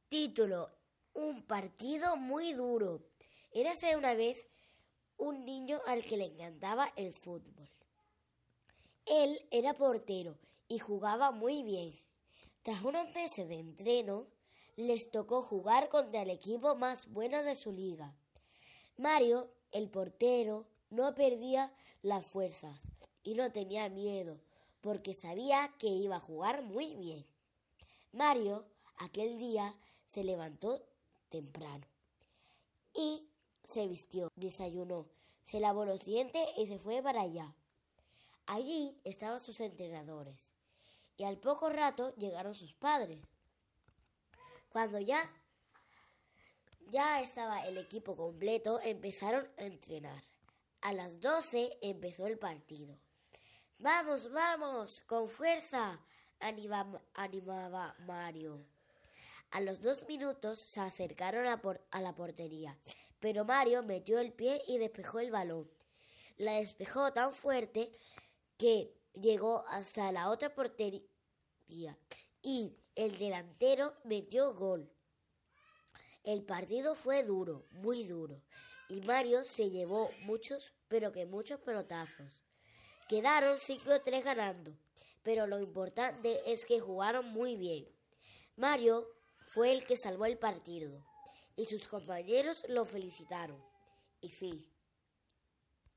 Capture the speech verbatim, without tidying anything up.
Título: Un partido muy duro. Érase una vez un niño al que le encantaba el fútbol. Él era portero y jugaba muy bien. Tras unos meses de entreno, les tocó jugar contra el equipo más bueno de su liga. Mario, el portero, no perdía las fuerzas y no tenía miedo, porque sabía que iba a jugar muy bien. Mario, aquel día, se levantó temprano y se vistió, desayunó, se lavó los dientes y se fue para allá. Allí estaban sus entrenadores y al poco rato llegaron sus padres. Cuando ya, ya estaba el equipo completo, empezaron a entrenar. A las doce empezó el partido. ¡Vamos, vamos! ¡Con fuerza!, animaba, animaba Mario. A los dos minutos se acercaron a, por, a la portería, pero Mario metió el pie y despejó el balón. La despejó tan fuerte que llegó hasta la otra portería y el delantero metió gol. El partido fue duro, muy duro, y Mario se llevó muchos, pero que muchos pelotazos. Quedaron cinco a tres ganando, pero lo importante es que jugaron muy bien. Mario fue el que salvó el partido y sus compañeros lo felicitaron. Y fin.